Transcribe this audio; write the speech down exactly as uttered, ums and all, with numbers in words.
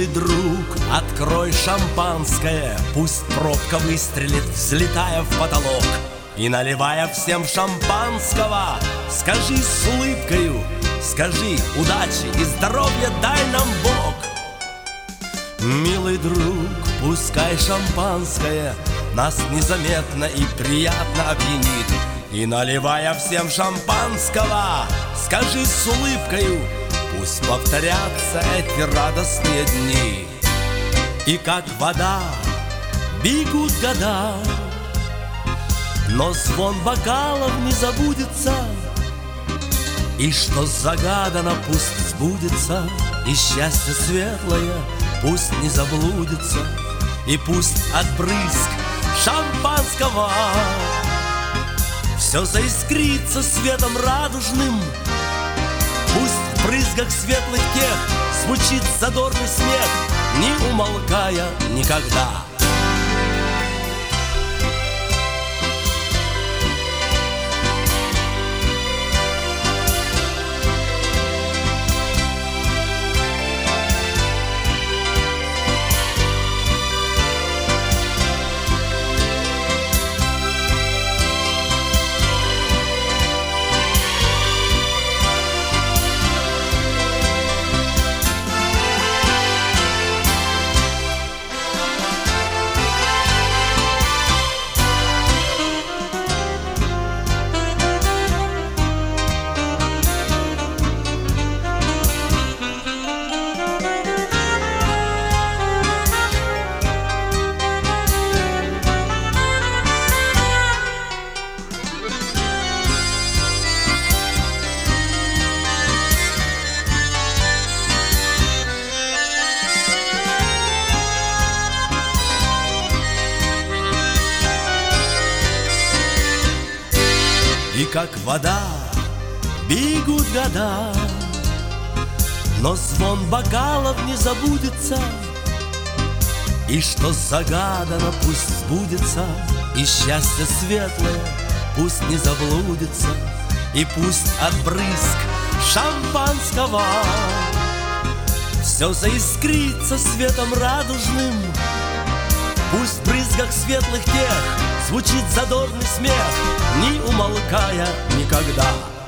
друг, открой шампанское, пусть пробка выстрелит, взлетая в потолок. И наливая всем шампанского, скажи с улыбкою, скажи удачи и здоровья дай нам Бог. Милый друг, пускай шампанское нас незаметно и приятно опьянит. И наливая всем шампанского, скажи с улыбкою, пусть повторятся эти радостные дни. И как вода бегут года, но звон бокалов не забудется. И что загадано, пусть сбудется, и счастье светлое пусть не заблудится. И пусть от брызг шампанского все заискрится светом радужным. Пусть в брызгах светлых тех звучит задорный смех, не умолкая никогда. И как вода бегут года, но звон бокалов не забудется. И что загадано, пусть сбудется, и счастье светлое пусть не заблудится. И пусть от брызг шампанского все заискрится светом радужным. Пусть в брызгах светлых тех звучит задорный смех, не умолкая никогда.